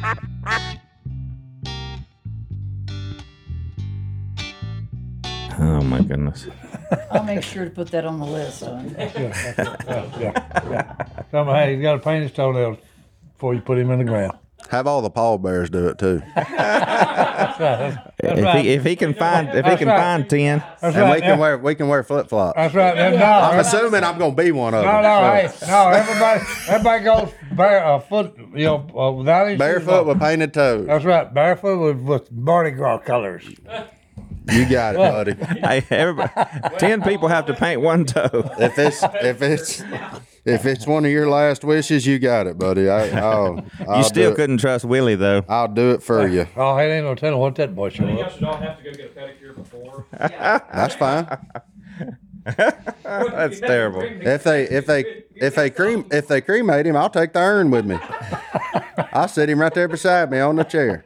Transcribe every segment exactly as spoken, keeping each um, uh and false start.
Oh my goodness. I'll make sure to put that on the list. Son. Yeah, yeah, yeah, yeah. Tell him, hey, you got to paint his toenails before you put him in the ground. Have all the pallbearers do it too. That's right. That's, that's if right. he if he can find if he That's can right. find ten, That's And right. we can wear we can wear flip flops. That's right. No, no, I'm no, assuming I'm gonna be one of no, them. no, so. hey, no. Everybody, everybody goes bare uh, foot, you know, uh, without his shoes Barefoot on. with painted toes. That's right. Barefoot with, with Mardi Gras colors. You got it, buddy. hey, everybody, ten people have to paint one toe. If it's if it's if it's one of your last wishes, you got it, buddy. I, I'll, I'll You still do it. couldn't trust Willie though. I'll do it for you. Oh, hey, ain't no telling what that boy I showed think y'all up. should all have to go get a pedicure before. That's fine. That's terrible. If they if they if they cream if they cremate him, I'll take the urn with me. I'll sit him right there beside me on the chair.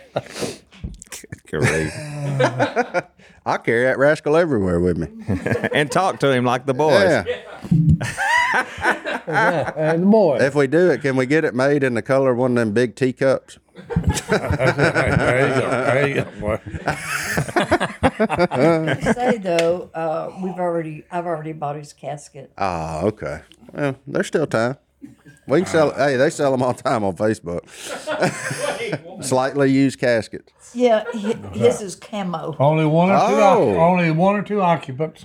Great. I'll carry that rascal everywhere with me. And talk to him like the boys. Yeah. Yeah, and the boy. If we do it, can we get it made in the color of one of them big teacups? There you go. There you go, boy. I say though, uh, we've already, I've already bought his casket. Ah, okay. Well, there's still time. We can sell. Hey, they sell them all the time on Facebook. Slightly used caskets. Yeah, hi- his is camo. Only one or two. Oh. Only one or two occupants.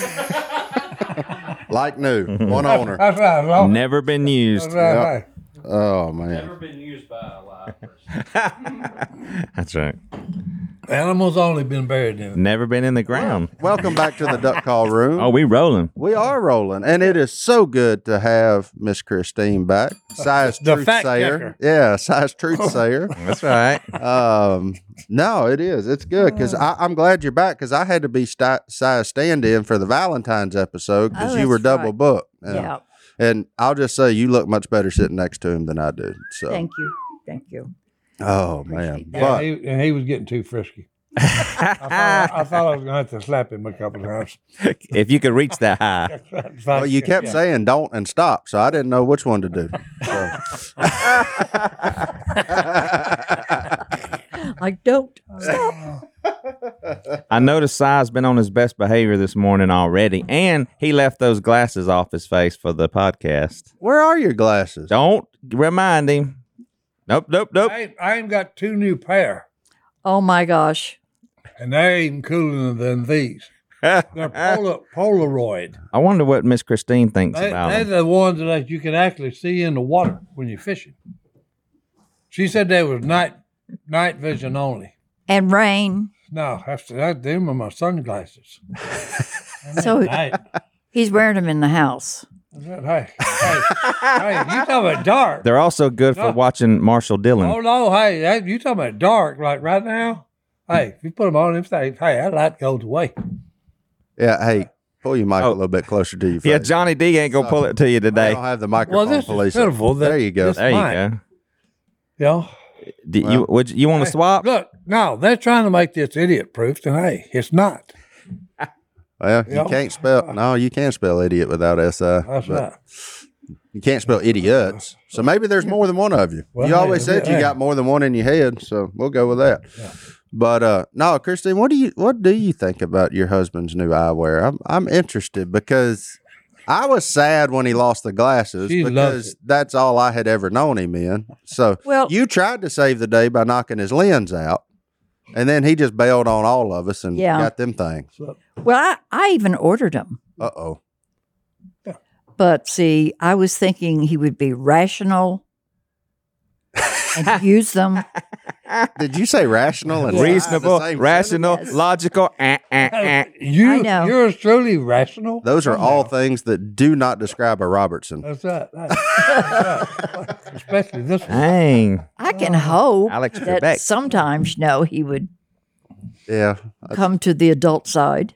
Like new, one owner. That's right. Well, Never been used. that's right. Yep. Oh man. Never been used by a live person. That's right. Animals only been buried in it. Never been in the ground. Welcome back to the duck call room. Oh, we rolling. We are rolling, and it is so good to have Miss Christine back. Size The truth fact sayer, checker. yeah, size truth sayer. That's right. Um, no, it is. It's good because I'm glad you're back because I had to be sti- size stand-in for the Valentine's episode because Oh, you were that's double right. booked. And, Yeah, and I'll just say you look much better sitting next to him than I do. So, thank you, thank you. oh man, Appreciate that. Yeah, but he, and he was getting too frisky. I, thought, I thought I was going to have to slap him a couple of times. If you could reach that high. well, you kept Yeah. saying don't and stop, so I didn't know which one to do. So. Like, don't stop. I noticed Si's been on his best behavior this morning already, and he left those glasses off his face for the podcast. Where are your glasses? Don't remind him. Nope, nope, nope. I, I ain't got two new pair, Oh my gosh. and they're even cooler than these. They're Polar, Polaroid. I wonder what Miss Christine thinks They, about they're them. the ones that you can actually see in the water when you're fishing. She said they was night night vision only. And rain. No, that's that. Them are my sunglasses. So Hey, he's wearing them in the house. hey, hey, hey, you talking about dark? They're also good for No. watching Marshall Dillon. Oh no, hey, that, you talking about dark? Like right now? Hey, if you put them on them things, hey, that light goes away. Yeah, hey, pull your mic Oh. a little bit closer to your face. Yeah, Johnny D ain't gonna pull it to you I today. don't have the Well, microphone this is police. pitiful. That There you go. this There you mic, go. You know, Do you would you, you want to swap? look, no, they're trying to make this idiot proof, and hey, it's not. Well, you Yeah. can't spell. No, you can spell idiot without S I. That's but right. You can't spell idiots. So maybe there's more than one of you. Well, you always hey, said you hey. got more than one in your head, so we'll go with that. But uh, no, Christine, what do you what do you think about your husband's new eyewear? I'm I'm interested because I was sad when he lost the glasses She loves because it. that's all I had ever known him in. So Well- you tried to save the day by knocking his lens out, and then he just bailed on all of us and Yeah. got them things. Well, I, I even ordered them. Uh oh. But see, I was thinking he would be rational and use them. Did you say rational and Reasonable, the same rational, Yes. logical. Eh, eh, eh. You, I know. You're truly rational. Those are all Somehow. things that do not describe a Robertson. That's right. That's right. Especially this one. Dang. I can hope Alex that Trebek. sometimes, you know, he would Yeah. come to the adult side.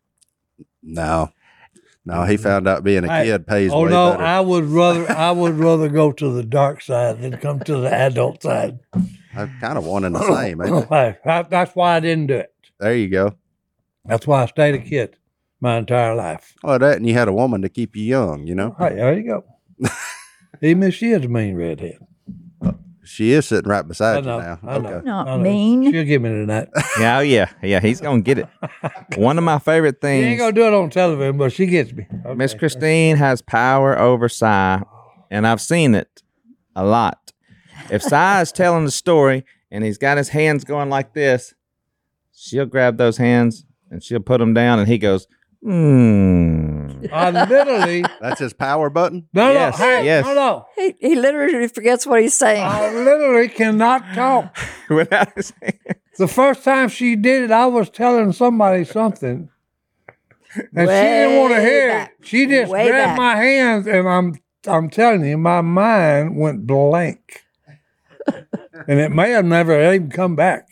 No. No, he found out being a Hey, kid pays Oh way no, better. I would rather I would rather go to the dark side than come to the adult side. I'm kind of one and the same, ain't it? Hey, that- that's why I didn't do it. There you go. That's why I stayed a kid my entire life. Well, that and you had a woman to keep you young, you know? Hey, there you go. Even if she is a mean redhead. She is sitting right I beside know. you now. I know. Okay. Not I know. mean. She'll give me tonight. Yeah, oh yeah, yeah. He's gonna get it. One of my favorite She ain't things. gonna do it on television, but she gets me. Okay. Miss Christine has power over Si, and I've seen it a lot. If Si is telling the story and he's got his hands going like this, she'll grab those hands and she'll put them down, and he goes, hmm. I literally That's his power button. no Yes, no hey yes. no no. He, he literally forgets what he's saying. I literally cannot talk. Without his hands. The first time she did it, I was telling somebody something, and she didn't want to Way hear back. it. She just Way grabbed back. my hands, and I'm I'm telling you, my mind went blank, and it may have never even come back.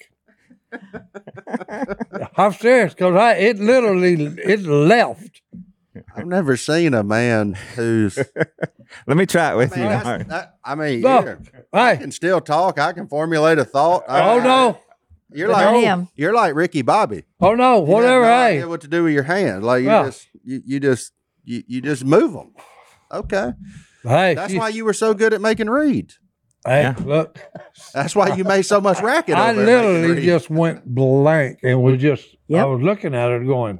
I'm serious, because I it literally it left. I've never seen a man who's. Let me try it with I mean, you. that's- Mark. that- I mean, Look, you're- I hey, can still talk. I can formulate a thought. I- oh no, You're Not like him. you're like Ricky Bobby. oh no, You have whatever. no Hey, idea what to do with your hands. Like you Yeah. just you, you just you, you just move them. Okay, hey, that's she- why you were so good at making reads. hey, Yeah. look. That's why you made so much racket. I over there making literally reeds. just went blank and was just, I Yep. was looking at her going,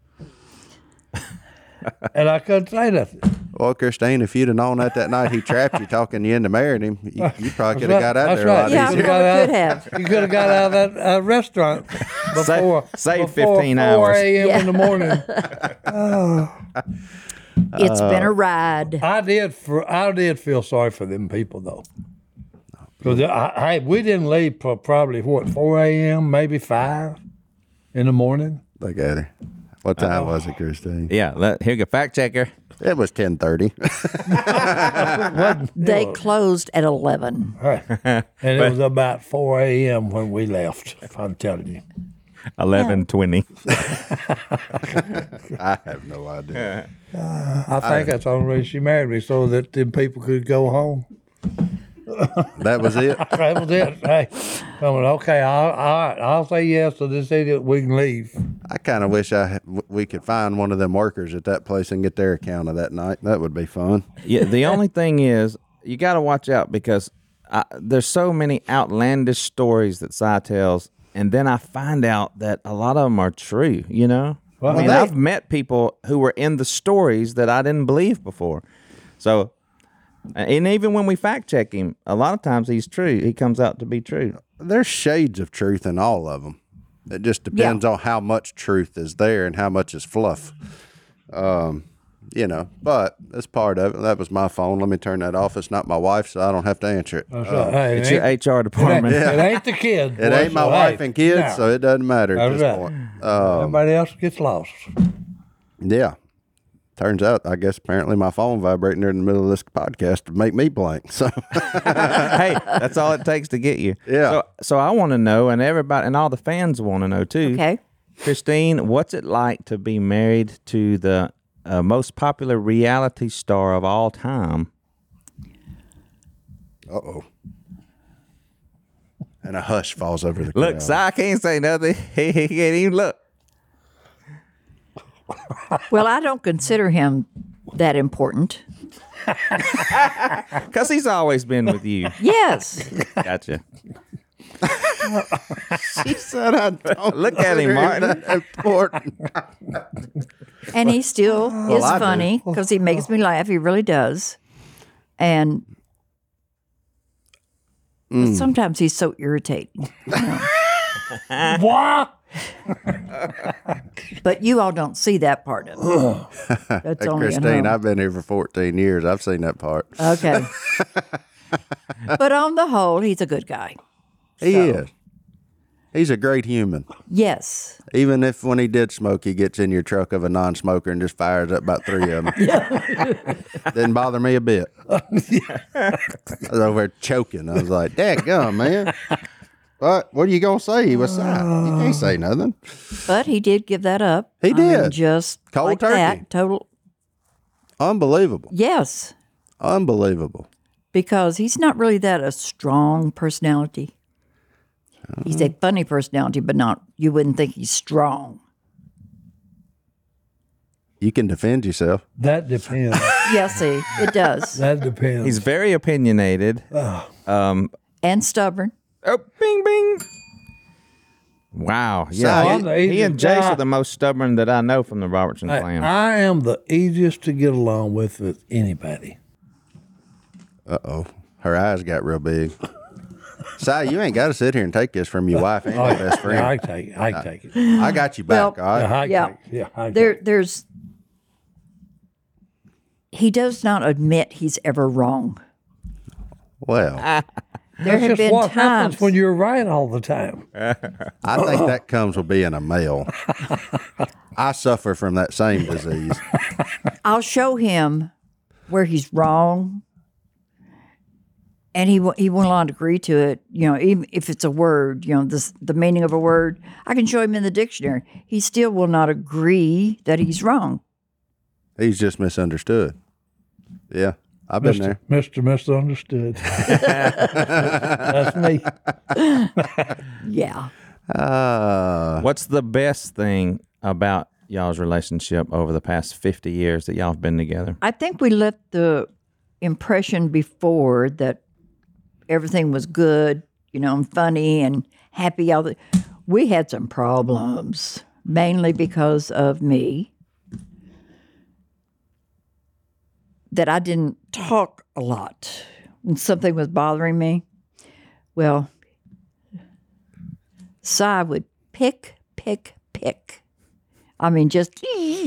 and I couldn't say nothing. Well, Christine, if you'd have known that that night he trapped you, talking you into marrying him, you, you probably could have right. got out That's there a right. lot yeah, I Could've easier. got probably out. could have. You could have got out of that uh, restaurant before, save before fifteen four hours. a.m. Yeah. in the morning. It's Uh, been a ride. I did for I did feel sorry for them people though, because I, I we didn't leave for probably what four a.m. maybe five in the morning. Look at her. What time was it, Christine? Yeah, let, here you go. Fact checker. It was ten thirty. They closed at eleven. Right. And it was about four a.m. when we left. If I'm telling you. eleven twenty. I have no idea. I think that's the only reason she married me, so that them people could go home. That was it. That was it. Hey, I went, okay, I'll, all right, I'll say yes to this idiot. We can leave. I kind of wish I w- we could find one of them workers at that place and get their account of that night. That would be fun. Yeah, the only thing is you got to watch out because I, there's so many outlandish stories that Si tells, and then I find out that a lot of them are true. You know, Well, I mean, they- I've met people who were in the stories that I didn't believe before. So, and even when we fact check him, a lot of times he's true. He comes out to be true. There's shades of truth in all of them. It just depends on how much truth is there and how much is fluff. Um, you know, but that's part of it. That was my phone. Let me turn that off. It's not my wife's, so I don't have to answer it. That's right. Hey, It's it, your ain't, H R it, ain't, department. it ain't the kid. It boy, ain't my so, wife hey, and kids, no. so it doesn't matter at That's this right. point. Um, Everybody else gets lost. yeah. Turns out, I guess apparently my phone vibrating there in the middle of this podcast to make me blank. So Hey, that's all it takes to get you. Yeah. So, so I want to know, and everybody, and all the fans want to know too. Okay. Christine, what's it like to be married to the uh, most popular reality star of all time? Uh oh. And a hush falls over the Look, crowd. Si can't say nothing. He, he can't even look. Well, I don't consider him that important. Because he's always been with you. Yes. Gotcha. She said, I don't Look at him, consider Martin. that important. And he still is I do. funny because he makes me laugh. He really does. And Mm. but sometimes he's so irritating. What? But you all don't see that part of it. That's Hey, only at Christine, home. I've been here for fourteen years. I've seen that part. Okay. But on the whole, he's a good guy. He So- is. He's a great human. Yes. Even if when he did smoke, he gets in your truck of a non-smoker and just fires up about three of them. Didn't bother me a bit. I was over there choking. I was like, "Dadgum, man." But what are you gonna say? He was sad. You can't say nothing. But he did give that up. He I mean, did. just Cold like turkey. that. Total. Unbelievable. Yes. Unbelievable. Because he's not really that a strong personality. He's a funny personality, but not, you wouldn't think he's strong. You can defend yourself. That depends. Yes, see, it does. That depends. He's very opinionated. Um, and stubborn. Oh, bing, bing. Wow. So Yeah. I'm he, the he and easiest Jace guy. are the most stubborn that I know from the Robertson I, clan. I am the easiest to get along with with anybody. Uh oh. Her eyes got real big. Si, you ain't got to sit here and take this from your wife and your best friend. Yeah, I can take it. I can take it. I got you back, Well, all right? Yeah, I can Yeah. take it. Yeah, I can There, take it. there's. He does not admit he's ever wrong. Well, There That's have just been what happens times when you're right all the time. I think that comes with being a male. I suffer from that same disease. I'll show him where he's wrong, and he will, he will not agree to it. You know, even if it's a word, you know, this, the meaning of a word, I can show him in the dictionary. He still will not agree that he's wrong. He's just misunderstood. Yeah, I've been Mister there. Mister Misunderstood. That's me. Yeah. Uh, What's the best thing about y'all's relationship over the past fifty years that y'all have been together? I think we left the impression before that everything was good, you know, and funny and happy. All the, we had some problems, mainly because of me, that I didn't talk a lot when something was bothering me. Well, Si would pick, pick, pick. I mean, just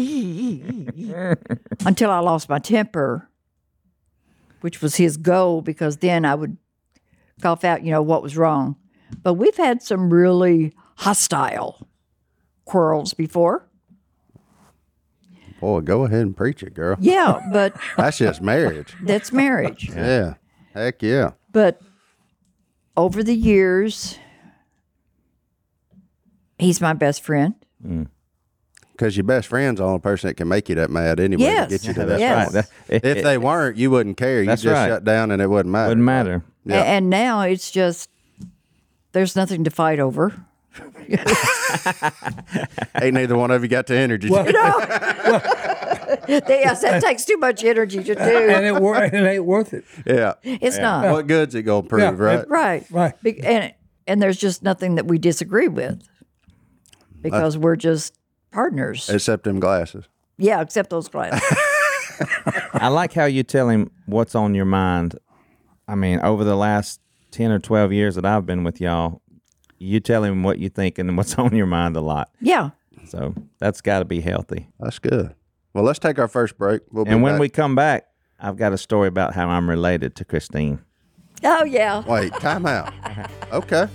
until I lost my temper, which was his goal, because then I would cough out, you know, what was wrong. But we've had some really hostile quarrels before. boy, go ahead and preach it, girl. Yeah, but That's just marriage. that's marriage. Yeah. Heck yeah. But over the years, he's my best friend. Because your best friend's the only person that can make you that mad anyway Yes. to get you to Yeah, that yes. point. That- If they weren't, you wouldn't care. You That's just right. shut down and it wouldn't matter. Wouldn't matter. Yeah. A- And now it's just, there's nothing to fight over. Ain't neither one of you got the energy. Yes, that takes too much energy to do. And it, wor- it ain't worth it. yeah. It's not. What good's it going to prove, Yeah. right? Right. Right. Be- And, and there's just nothing that we disagree with because we're just partners. Except them glasses. Yeah, except those glasses. I like how you tell him what's on your mind. I mean, over the last ten or twelve years that I've been with y'all, you tell him what you think and what's on your mind a lot. Yeah. So that's got to be healthy. That's good. Well, let's take our first break. We'll be And when back. we come back, I've got a story about how I'm related to Christine. Oh, yeah. Wait, time out. Okay.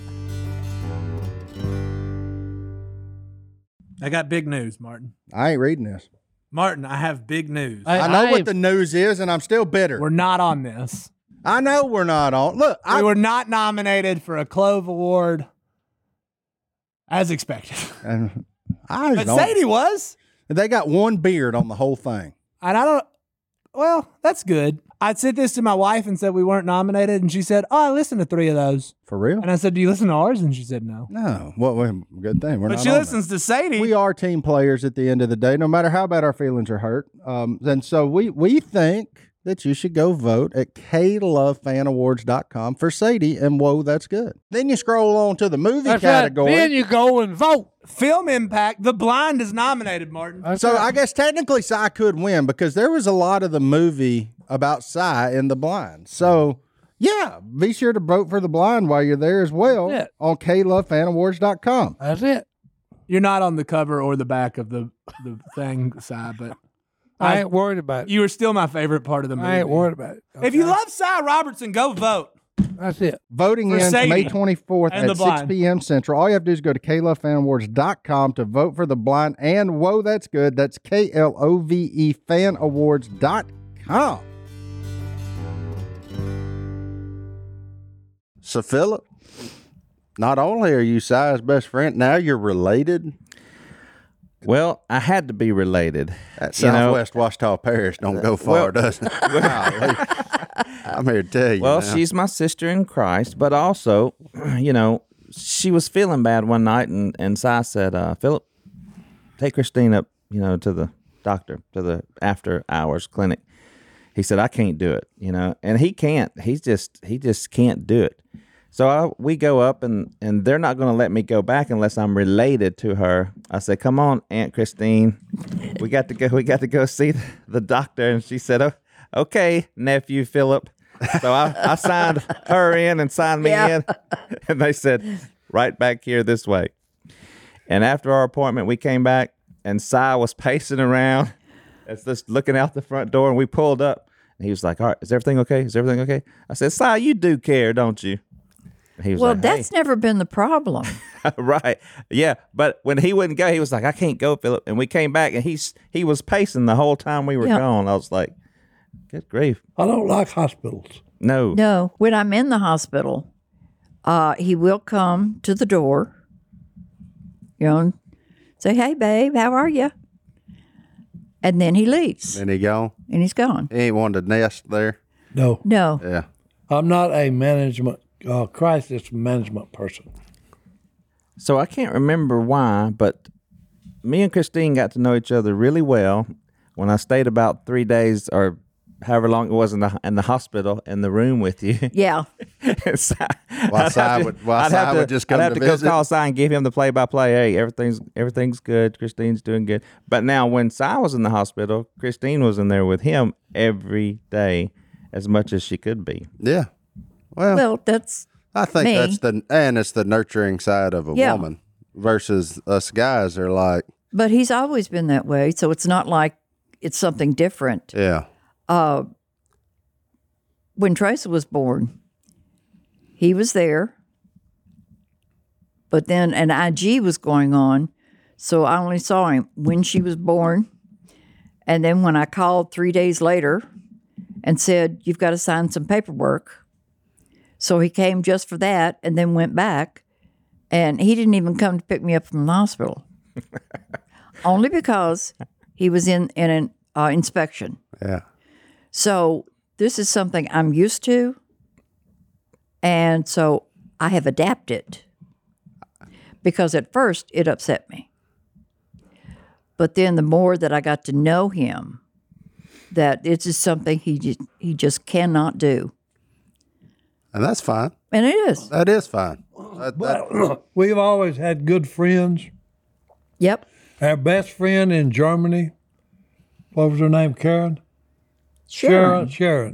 I got big news, Martin. I ain't reading this. Martin, I have big news. I know what the news is, and I'm still bitter. We're not on this. I know we're not on. Look, I, We were not nominated for a Clove Award as expected. and I But don't. Sadie was. They got one beard on the whole thing. And I don't, well, that's good. I sent this to my wife and said we weren't nominated. And she said, oh, I listened to three of those. For real? And I said, do you listen to ours? And she said, no. No. Well, well, good thing we're But not she on listens to Sadie. there. We are team players at the end of the day, no matter how bad our feelings are hurt. Um, and so we we think that you should go vote at K Love Fan Awards dot com for Sadie, and whoa, that's good. Then you scroll on to the movie category. Then you go and vote. Film Impact. The Blind is nominated, Martin. So I guess technically Cy could win because there was a lot of the movie about Cy in The Blind. So yeah, be sure to vote for The Blind while you're there as well Yeah. on K Love Fan Awards dot com. That's it. You're not on the cover or the back of the, the thing, Si, but I ain't worried about it. you were still my favorite part of the movie. I ain't worried about it. If you Okay? love Cy Robertson, go vote. That's it. Voting For ends Sadie May twenty-fourth and The at six Blind. p.m. Central. All you have to do is go to K Love Fan Awards dot com to vote for The Blind. And whoa, that's good. That's K L O V E Fan Awards dot com. So, Philip, not only are you Si's best friend, now you're related. Well, I had to be related. That You know- Southwest Washita Parish don't go far, well- does it? Golly. I'm here to tell you. Well, now. she's my sister in Christ, but also, you know, she was feeling bad one night, and and Si said, uh, "Philip, take Christine up, you know, to the doctor, to the after hours clinic." He said, "I can't do it," you know, and he can't. He's just he just can't do it. So I, we go up, and, and they're not going to let me go back unless I'm related to her. I said, "Come on, Aunt Christine, we got to go. We got to go see the doctor." And she said, "Oh, okay, nephew Philip." So I, I signed her in and signed me Yeah. in, and they said, "Right back here this way." And after our appointment, we came back, and Si was pacing around, it's just looking out the front door, and we pulled up, and he was like, "All right, is everything okay? Is everything okay?" I said, "Si, you do care, don't you?" And he was Well, like, that's never been the problem. hey. Right, yeah. But when he wouldn't go, he was like, "I can't go, Philip." And we came back, and he's he was pacing the whole time we were Yeah. gone. I was like, "Good grief, I don't like hospitals. no." No, when I'm in the hospital, uh, he will come to the door, you know, and say, "Hey, babe, how are you?" And then he leaves, And he gone. and he's gone. He ain't wanted to nest there. No, No, Yeah. I'm not a management uh, crisis management person. So I can't remember why, but me and Christine got to know each other really well when I stayed about three days or however long it was in the in the hospital in the room with you. yeah, So While I'd Si have to- would- while I'd Si have to- would just come I'd have to to, visit. go call Si and give him the play by play. Hey, everything's everything's good. Christine's doing good. But now when Si was in the hospital, Christine was in there with him every day, as much as she could be. Yeah. Well, well, that's I think me. that's the and it's the nurturing side of a Yeah. woman versus us guys are like, but he's always been that way, so it's not like it's something different. yeah, Uh, when Tracy was born, he was there, but then an I G was going on, so I only saw him when she was born. And then when I called three days later and said, "You've got to sign some paperwork." So he came just for that and then went back. And he didn't even come to pick me up from the hospital. Only because he was in, in an uh, inspection. yeah. So this is something I'm used to. And so I have adapted. Because at first it upset me. But then the more that I got to know him, that it's just something he just, he just cannot do. And that's fine. And it is. That is fine. That, that, Well, we've always had good friends. Yep. Our best friend in Germany, what was her name? Karen? Sharon. Sharon.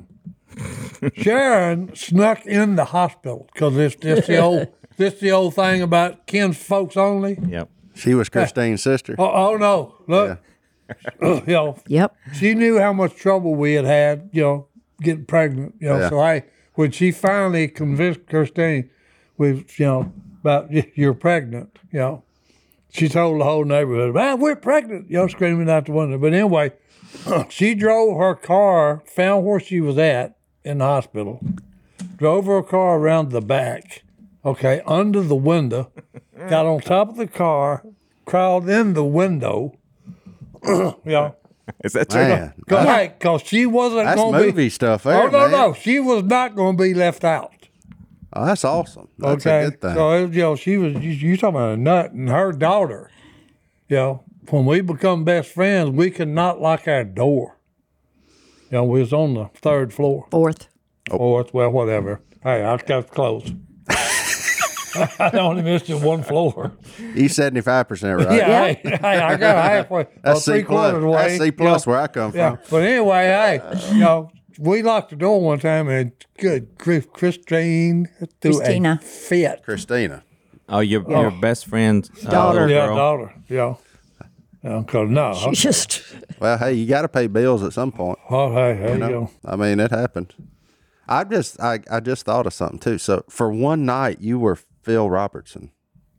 Sharon snuck in the hospital because this this the old this the old thing about Ken's folks only. Yep. she was Christine's sister. Oh, oh no! Look, you know, Yep. she knew how much trouble we had had. You know, getting pregnant. You know, Yeah. so I when she finally convinced Christine, with you know about "Y- you're pregnant. You know, she told the whole neighborhood, "Man, we're pregnant." You know, screaming out the window. But anyway, she drove her car, found where she was at in the hospital, drove her car around the back, okay, under the window, got on top of the car, crawled in the window, you know, Is that true? Man, cause, hey, 'cause she wasn't that's going to movie be. stuff there, Oh no, man. no, she was not going to be left out. Oh, that's awesome. That's Okay, a good thing. so it, you know, she was. You, you talking about a nut and her daughter. You know, when we become best friends, we could not lock our door. You know, we was on the third floor, Fourth. fourth, well, whatever. Hey, I got close. I only missed it one floor. He's seventy-five percent right. Yeah, hey, hey, I got halfway, oh, That's three C plus. quarters way. That's C you plus know. where I come Yeah, from. but anyway, hey, you know, we locked the door one time and good Chris- Christine threw Christina. a fit. Christina. Oh, your your best friend's uh, Daughter. little Yeah, girl. daughter. Yeah. Yeah, cause no. She just, Well, hey, you got to pay bills at some point. Oh, hey, hey, you You know? know. I mean, it happened. I just, I, I just thought of something too. So for one night, you were Phil Robertson,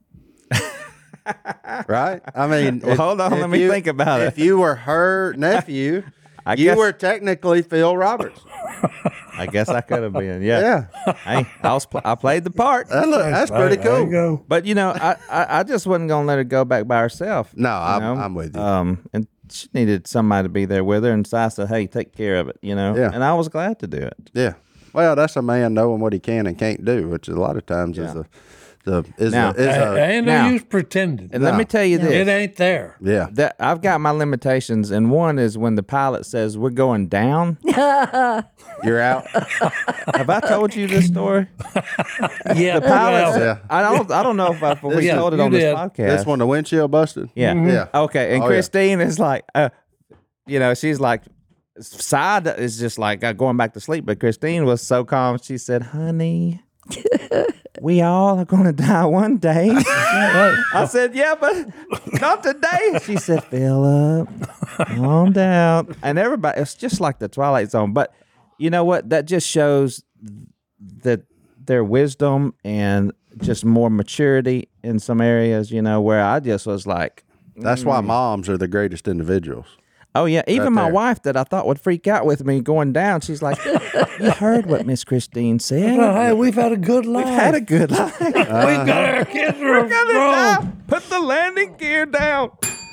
right? I mean, Well, hold on, if let me you- think about If it. you were her nephew, I you guess- were technically Phil Robertson. I guess I could have been. Yeah. Yeah, Hey, I was pl- I played the part. that look, that's Hey, pretty there you cool. go. But you know, I, I, I just wasn't gonna let her go back by herself. No, you I'm, know? I'm with you. Um, and she needed somebody to be there with her, and so I said, "Hey, take care of it," you know. Yeah. And I was glad to do it. Yeah. Well, that's a man knowing what he can and can't do, which a lot of times is Yeah. the the is Now- a, is A- a, ain't no now- use pretending. And let me tell you this. It ain't there. yeah. that I've got my limitations, and one is when the pilot says we're going down. You're out. Have I told you this story? Yeah, The pilot. well, said- Yeah. I don't. I don't know if I've we Yeah, told it you on this did. podcast. This one, the windshield busted. Yeah. Yeah. Okay. And Oh, yeah. Christine is like, uh, you know, she's like, side is just like uh, going back to sleep. But Christine was so calm. She said, "Honey, we all are going to die one day." I said, "Yeah, but not today." She said, "Philip, calm down." And everybody, it's just like the Twilight Zone. But you know what? That just shows that their wisdom and just more maturity in some areas, you know, where I just was like, That's why moms are the greatest individuals. oh, yeah. Even my there. wife that I thought would freak out with me going down, she's like, you heard what Miss Christine said. well, hey, we've had a good life. We've had a good life. We've got our kids are Gotta grown. die. Put the landing gear down.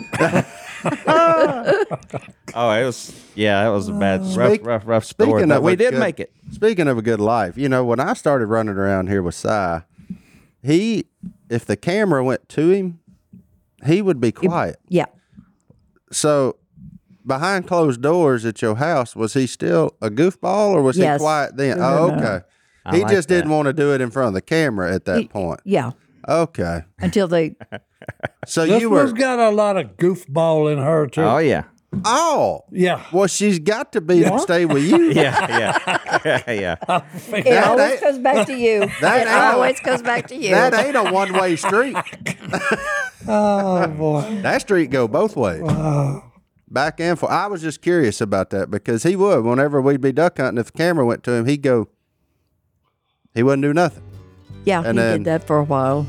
Oh, it was, yeah, it was a bad, rough, Speak- rough, rough story. Speaking But of we a did good- make it. Speaking of a good life, you know, when I started running around here with Si, he, if the camera went to him, he would be quiet. Yeah. So, behind closed doors at your house, was he still a goofball or was Yes. he quiet then? No, Oh, no, no. okay. I He like just didn't that. want to do it in front of the camera at that point. Yeah. Okay. Until they, So This you were one's got a lot of goofball in her too. Oh, yeah. oh Yeah. well. She's got to be to stay with you. Yeah, yeah. yeah. it That always ain't- comes back to you. that it ain't a- always comes back to you. That ain't a one way street. Oh boy. That street go both ways. Back and forth. I was just curious about that because he would. Whenever we'd be duck hunting, if the camera went to him, he'd go. He wouldn't do nothing. yeah, and he then- did that for a while.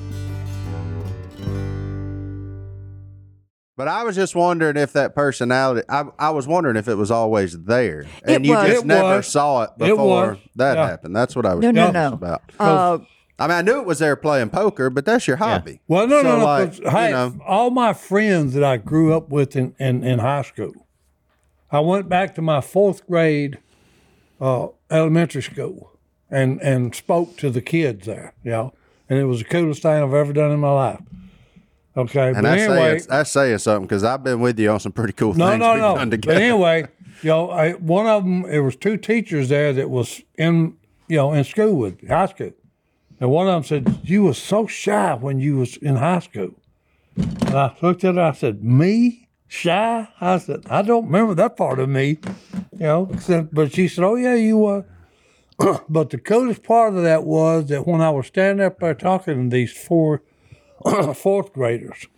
But I was just wondering if that personality. I, I was wondering if it was always there, and It you was. just It never was. saw it It before was. that Yeah. happened. That's what I was No, no, curious no. about. Uh, I mean, I knew it was there playing poker, but that's your hobby. Well, no, So, no, no. like, 'cause, hey, you know, all my friends that I grew up with in, in, in high school, I went back to my fourth grade uh, elementary school and, and spoke to the kids there, you know, and it was the coolest thing I've ever done in my life. Okay, and but that's anyway, saying that's saying something because I've been with you on some pretty cool no, things no, we've no. done But together. anyway, you know, I, one of them, it was two teachers there that was in, you know, in school with me, high school. And one of them said, "You was so shy when you was in high school." And I looked at her, I said, "Me? Shy?" I said, "I don't remember that part of me." You know, so- but she said, "Oh, yeah, you were." But the coolest part of that was that when I was standing up there talking to these four fourth graders,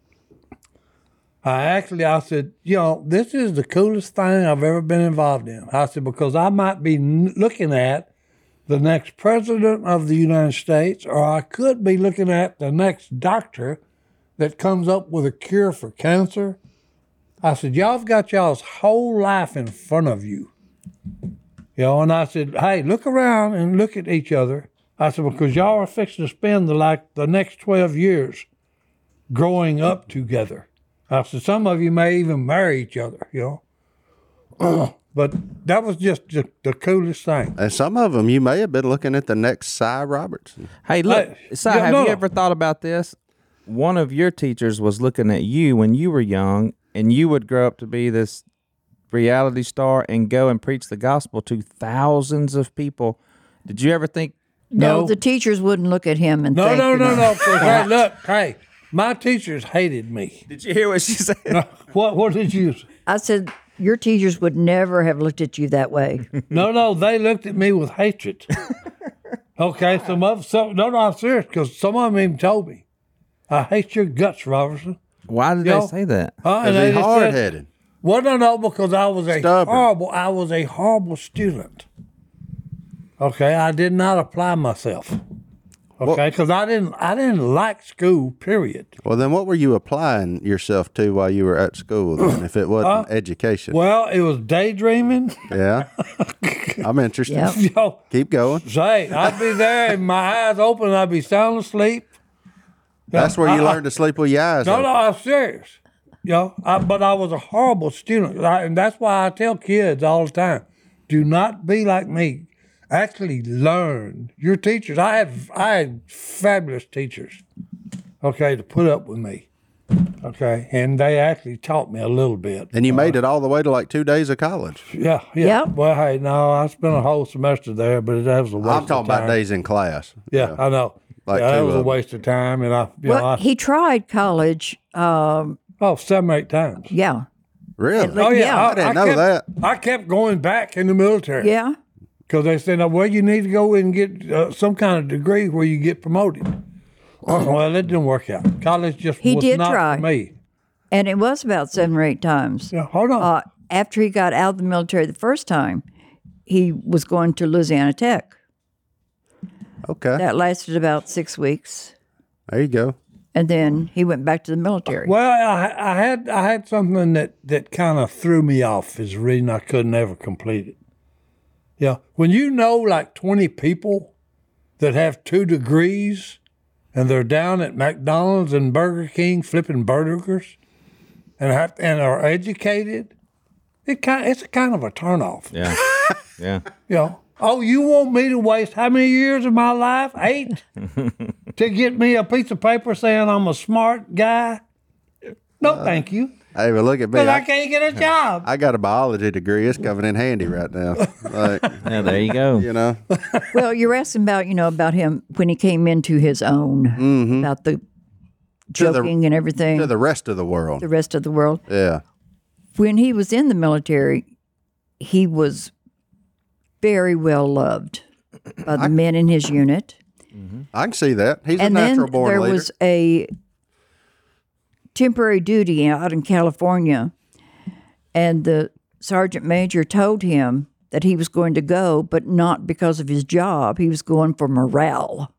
I actually, I said, you know, this is the coolest thing I've ever been involved in. I said, because I might be n- looking at the next president of the United States, or I could be looking at the next doctor that comes up with a cure for cancer. I said, y'all have got y'all's whole life in front of you. You know, and I said, hey, look around and look at each other. I said, because y'all are fixing to spend the, like the next twelve years growing up together. I said, some of you may even marry each other, you know. But that was just the, the coolest thing. And some of them, you may have been looking at the next Cy Robertson. Hey, look, Hey, Si, yeah, have no, you no. ever thought about this? One of your teachers was looking at you when you were young, and you would grow up to be this reality star and go and preach the gospel to thousands of people. Did you ever think? no, No. the teachers wouldn't look at him and No, think, no, you no, know, no. 'cause, hey, look, hey, my teachers hated me. Did you hear what she said? What, what did you say? I said, your teachers would never have looked at you that way. No, no, they looked at me with hatred. Okay, some of some, no, no, I'm serious because some of them even told me, "I hate your guts, Robertson." Why did Yo. they say that? Huh? Is they he just hard said- headed? Well, no, no, because I was a Stubborn. horrible, I was a horrible student. Okay, I did not apply myself. Okay, because I didn't, I didn't like school. Period. Well, then what were you applying yourself to while you were at school then, if it wasn't education? Well, it was daydreaming. Yeah. I'm interested. Yeah. You know, Keep going. say I'd be there and my eyes open, and I'd be sound asleep. That's where you I- I- learn to sleep with your eyes No, open. no, I'm serious. You know, I, but I was a horrible student, I, and that's why I tell kids all the time: do not be like me. actually learn. Your teachers, I had I had fabulous teachers, okay, to put up with me, okay, and they actually taught me a little bit. And you made it all the way to like two days of college. Yeah, yeah. Yep. Well, hey, no, I spent a whole semester there, but that was a waste I'm of talking time. about days in class. Yeah, I know. Like yeah, that two was of a 'em. waste of time, and I, you Well, know, I, he tried college. Um, oh, seven, eight times. yeah, Really? Like, Oh yeah, yeah. I, I didn't know kept, that. I kept going back in the military. yeah. Because they said, well, you need to go and get uh, some kind of degree where you get promoted. Well, that didn't work out. College just He was did not try. for me. And it was about seven or eight times. Yeah, hold on. Uh, after he got out of the military the first time, he was going to Louisiana Tech. Okay. That lasted about six weeks. There you go. And then he went back to the military. Well, I, I had I had something that, that kind of threw me off is the reason I couldn't ever complete it. Yeah, when you know like twenty people that have two degrees and they're down at McDonald's and Burger King flipping burgers and have, and are educated, it kind it's a kind of a turnoff. Yeah. Yeah. You know, oh, you want me to waste how many years of my life? Eight? To get me a piece of paper saying I'm a smart guy? No, thank you. Hey, but look at me. Because I I, can't get a job. I got a biology degree. It's coming in handy right now. Like, Yeah, there you go. you know, Well, you're asking about, you know, about him when he came into his own, about the To the- joking and everything, to the rest of the world. the rest of the world. Yeah. When he was in the military, he was very well loved by the men in his unit. I can see that. He's And a then natural born there leader. was a temporary duty out in California, and the sergeant major told him that he was going to go, but not because of his job. He was going for morale.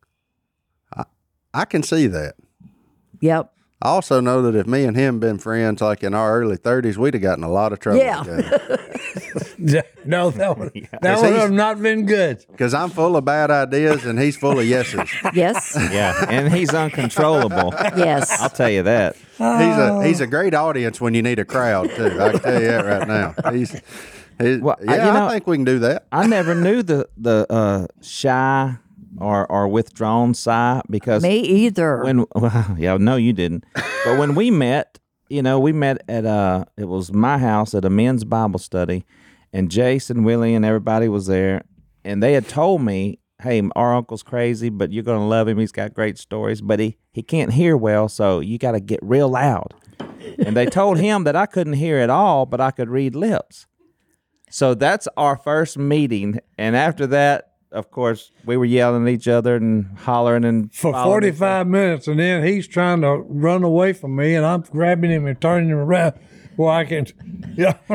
I can see that. Yep. I also know that if me and him been friends like in our early thirties, we'd have gotten in a lot of trouble Yeah. together. No, that would, that Yes, would he's- have not been good. Because I'm full of bad ideas and he's full of yeses. Yes. Yeah. And he's uncontrollable. Yes. I'll tell you that. He's a he's a great audience when you need a crowd too. I can tell you that right now. He's, he's Well, I- yeah, you I know- think we can do that. I never knew the the uh, shy or or withdrawn side because Me either. when well, yeah, no, you didn't. But when we met, you know, we met at uh, it was my house at a men's Bible study, and Jason, Willie, and everybody was there, and they had told me, "Hey, our uncle's crazy, but you're gonna love him. He's got great stories, but he he can't hear well, so you got to get real loud." And they told him that I couldn't hear at all, but I could read lips. So that's our first meeting, and after that, of course, we were yelling at each other and hollering and For following each other. forty-five minutes, and then he's trying to run away from me, and I'm grabbing him and turning him around well, I can, you know.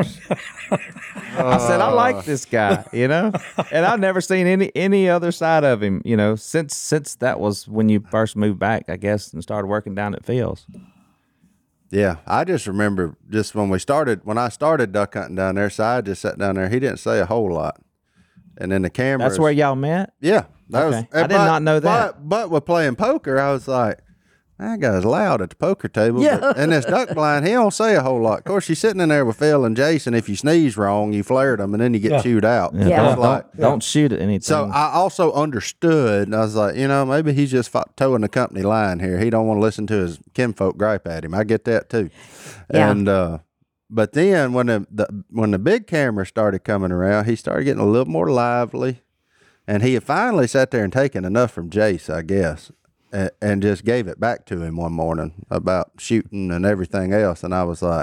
I said, I like this guy, you know, and I've never seen any any other side of him, you know, since since that was when you first moved back, I guess, and started working down at Phil's. Yeah, I just remember just when we started, when I started duck hunting down there, so I just sat down there. He didn't say a whole lot. And then the camera. That's where y'all met? Yeah. That Okay. was, I did but- not know that. But, but with playing poker, I was like, that guy's loud at the poker table. Yeah. But, and this duck blind, he don't say a whole lot. Of course, you're sitting in there with Phil and Jason. If you sneeze wrong, you flared them, and then you get Yeah. chewed out. Yeah. It's Don't, like- don't, don't shoot at anything. so I also understood, and I was like, you know, maybe he's just fo- towing the company line here. He don't want to listen to his kinfolk gripe at him. I get that too. Yeah. And uh, but then when the, the when the big camera started coming around, he started getting a little more lively, and he had finally sat there and taken enough from Jace, I guess, and, and just gave it back to him one morning about shooting and everything else. And I was like,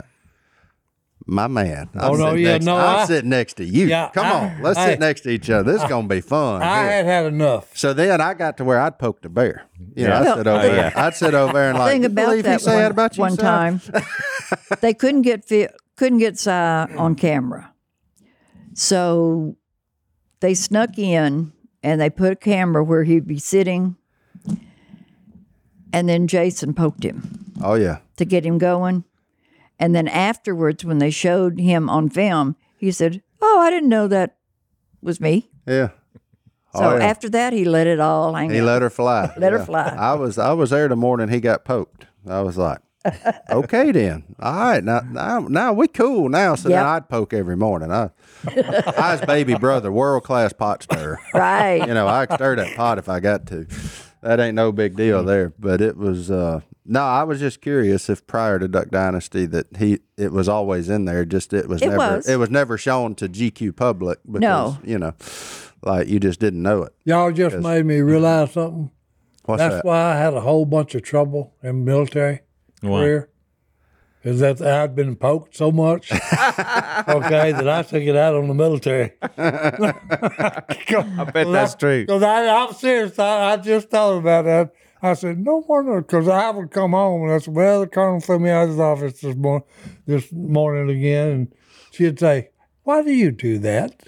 my man, I'm, Oh, no, sitting, yeah, next, no, I'm I- sitting next to you. Yeah, Come I- on, let's I- sit next to each other. This is gonna be fun. I here. had had enough. So then I got to where I'd poke the bear. You know, Yeah. I'd sit over Oh, there. yeah. I'd sit over there and like, thing you about believe he that said one, about you, one son?" time, they couldn't get fi- couldn't get Si on camera, so they snuck in and they put a camera where he'd be sitting, and then Jason poked him Oh yeah. to get him going, and then afterwards, when they showed him on film, he said, "Oh, I didn't know that was me." Yeah. So Oh, yeah. after that, he let it all hang He out. let her fly. Let her Yeah. fly. I was I was there the morning he got poked. I was like, Okay, then. All right. Now, now, now we cool now. So Yep. now I'd poke every morning. I, I was baby brother, world class pot stirrer. Right. You know, I could stir that pot if I got to. That ain't no big deal there. But it was, uh, no, I was just curious if prior to Duck Dynasty that he, it was always in there. Just it was It never, was. it was never shown to G Q public because, No. you know, like you just didn't know it. Y'all just made me realize something. What's That's that? why I had a whole bunch of trouble in military Why? career. Is that I'd been poked so much, okay, that I took it out on the military. I bet that's true. Because I'm serious. I, I just thought about that. I said, no wonder, because I would come home and I said, well, the colonel threw me out of his office this, mor- this morning again. And she'd say, why do you do that?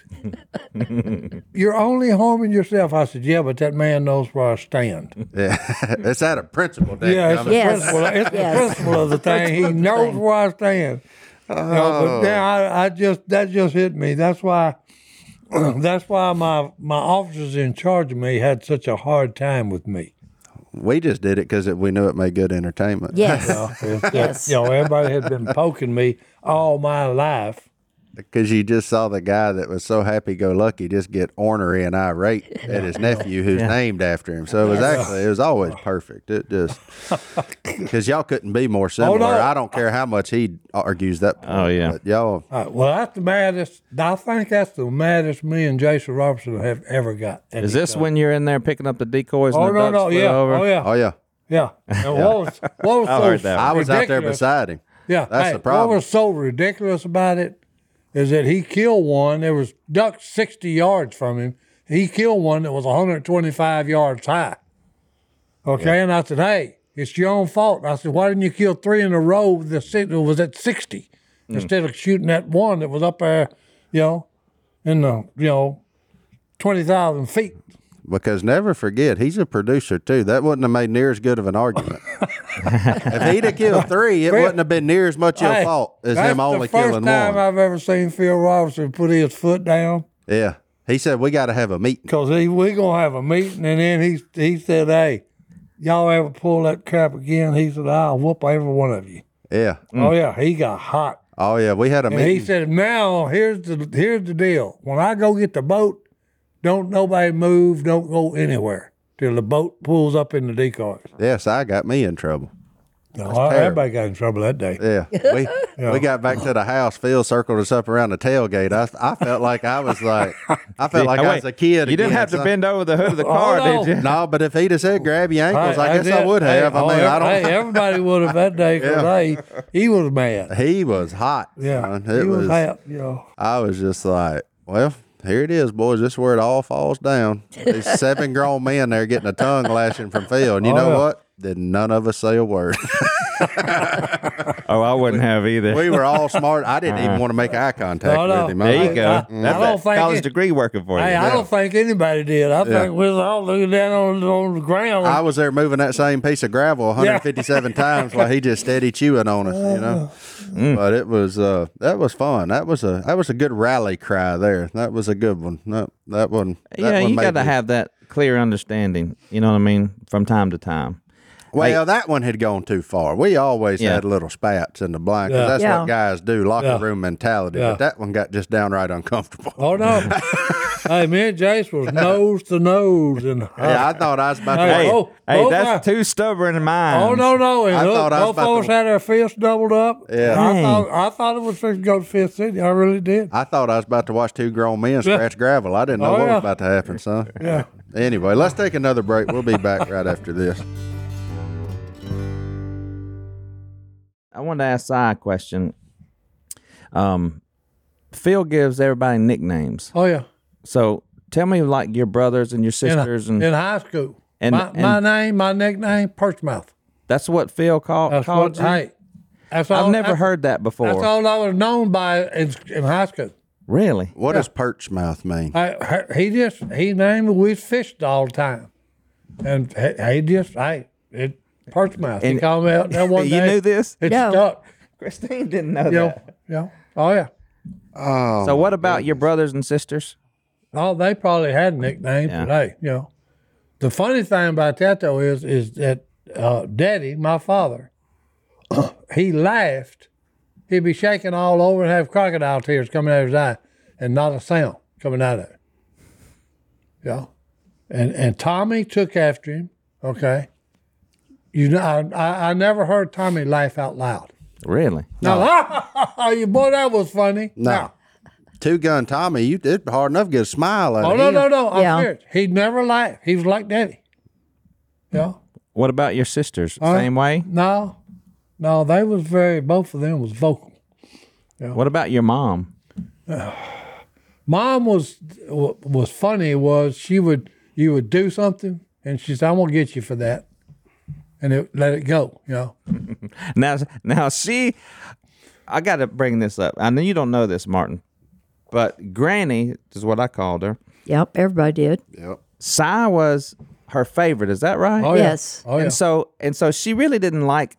You're only harming yourself. I said, yeah, but that man knows where I stand. Yeah. It's out of principle, Dad. Yeah, it's the Yes. principle. It's Yes. the principle of the thing. He knows where I stand. You know, but then I, I just that just hit me. That's why. That's why my my officers in charge of me had such a hard time with me. We just did it because we knew it made good entertainment. Yes. Yes. You know, everybody had been poking me all my life. Because you just saw the guy that was so happy-go-lucky just get ornery and irate at his nephew who's named after him. So it was actually, it was always perfect. It just, because y'all couldn't be more similar. no. I don't care how much he argues that point. Oh, yeah. But y'all, All right, well, that's the maddest. I think that's the maddest me and Jason Robertson have ever got. at Is each this other. when you're in there picking up the decoys and Oh the no, ducks no, flew yeah, over? oh yeah, oh, yeah. yeah. And what was what was I so heard that. I was out there ridiculous- beside him. Yeah, That's hey, the problem. What was so ridiculous about it is that he killed one. There was ducks sixty yards from him. He killed one that was one hundred twenty-five yards high. Okay, and I said, "Hey, it's your own fault." I said, "Why didn't you kill three in a row that si- that was at sixty instead of shooting that one that was up there, you know, in the you know twenty thousand feet?" Because never forget, he's a producer too. That wouldn't have made near as good of an argument. If he'd have killed three, it wouldn't have been near as much your Hey, fault as that's him only the first killing time one. I've ever seen Phil Robertson put his foot down. Yeah. He said, we got to have a meeting. Because he, we going to have a meeting, and then he he said, hey, y'all ever pull that crap again? He said, I'll whoop every one of you. Yeah. Oh, yeah, he got hot. Oh, yeah. We had a And meeting. he said, now, here's the here's the deal. When I go get the boat, don't nobody move, don't go anywhere till the boat pulls up in the decoys. Yes, I got me in trouble. Oh, everybody got in trouble that day. Yeah. We we got back to the house. Phil circled us up around the tailgate. I, I felt like I was like, I felt like Oh, I wait. was a kid. You didn't again, have to son. bend over the hood of the car, no. did you? No, but if he'd have said grab your ankles, I, Hey, guess that's I it. would have. Hey, I oh, mean, I don't. Hey, everybody would have that day because hey, he was mad. He was hot. Yeah, son. he It was, was. hot. You know. I was just like, well, here it is, boys. This is where it all falls down. These seven grown men there getting a tongue lashing from Phil. And you Oh, know yeah. what? Did none of us say a word. Oh, I wouldn't have either. We were all smart. I didn't even want to make eye contact No, no. with him. there I- you go. I- That's I that don't think college it- degree working for you. Hey, I don't think anybody did. I think we was all looking down on, on the ground. I was there moving that same piece of gravel one hundred fifty-seven times while he just steady chewing on us, you know. Uh-huh. But it was uh, that was fun. That was a that was a good rally cry there. That was a good one. That that one. That Yeah, one you made got to me- have that clear understanding. You know what I mean? From time to time. Well, that one had gone too far. We always Yeah. had little spats in the blind 'cause Yeah. that's Yeah. what guys do, locker Yeah. room mentality. Yeah. But that one got just downright uncomfortable. Oh no! Hey, me and Jace was nose to nose, and uh, Yeah, I thought I was about to. Hey, Hey, oh, hey, both that's my- too stubborn in mine. oh no no! And I look, thought I was both about of us to- had our fists doubled up. Yeah. I Dang. thought I thought it was fixing to go to Fifth City. I really did. I thought I was about to watch two grown men scratch gravel. I didn't know Oh, what yeah. was about to happen, son. Yeah. Anyway, let's take another break. We'll be back right after this. I wanted to ask Si a question. Um, Phil gives everybody nicknames. Oh yeah. So tell me, like your brothers and your In, sisters, and in high school, and- my, and- my name, my nickname, Perchmouth. that's what Phil call, That's called what. you. Hey, that's all. I've never that's, heard that before. That's all I was known by in, in high school. Really? What does perch mouth mean? I, he just he named we fished all the time, and he, he just hey it Perchmouth. He And- called me out that one You day. knew this? It No. stuck. Christine didn't know You know, yeah. Oh yeah. Oh, So what about your brothers and sisters? Oh, they probably had nicknames, Yeah. but hey, you know. The funny thing about that though is is that uh, Daddy, my father, he laughed, he'd be shaking all over and have crocodile tears coming out of his eye, and not a sound coming out of it. You know? And and Tommy took after him. Okay. You know, I, I, I never heard Tommy laugh out loud. Really? No, you boy, that was funny. No. Two Gun Tommy, you did hard enough to get a smile out Oh, of no, him. no, no. I'm Yeah. serious. He'd never laugh. He was like Daddy. Yeah. What about your sisters? Uh, Same way? No, no, they was very, both of them was vocal. What about your mom? Mom was, what was funny was she would, you would do something and she said, I'm going to get you for that. And it, let it go, you know. Now, now, see, I got to bring this up. I know you don't know this, Martin, but Granny is what I called her. Yep, everybody did. Yep. Cy was her favorite. Is that right? Oh, yeah. Yes. Oh, yeah. And so, and so, she really didn't like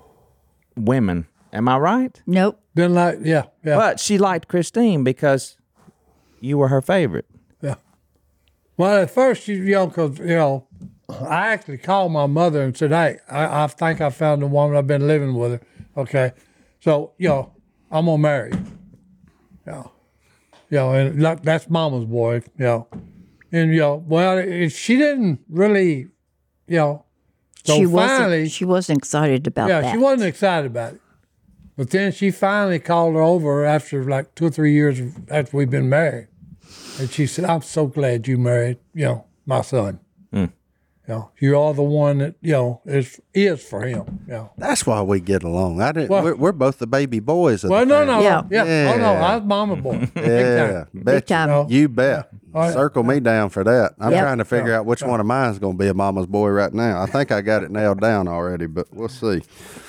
women. Am I right? Nope. Didn't like, yeah, yeah, But she liked Christine because you were her favorite. yeah. Well, at first, she, you know, because, you know, I actually called my mother and said, hey, I, I think I found the woman. I've been living with her. Okay. So, you know, I'm going to marry you. You know, you know, and that, that's mama's boy, you know. And, you know, well, it, she didn't really, you know. So she finally, wasn't. She wasn't excited about yeah, that. she wasn't excited about it. But then she finally called her over after like two or three years after we've been married. And she said, I'm so glad you married, you know, my son. Mm. You know, you are the one that, you know, is is for him. You know. That's why we get along. I didn't. Well- we're, we're both the baby boys. Of Well, the no, family. no, Yeah. yeah. Oh, no, Yeah. I was mama boy. Big Yeah, time. bet Big time. No. you. You bet. Oh, yeah. Circle me down for that. I'm Yep. trying to figure out which one of mine's going to be a mama's boy right now. I think I got it nailed down already, but we'll see.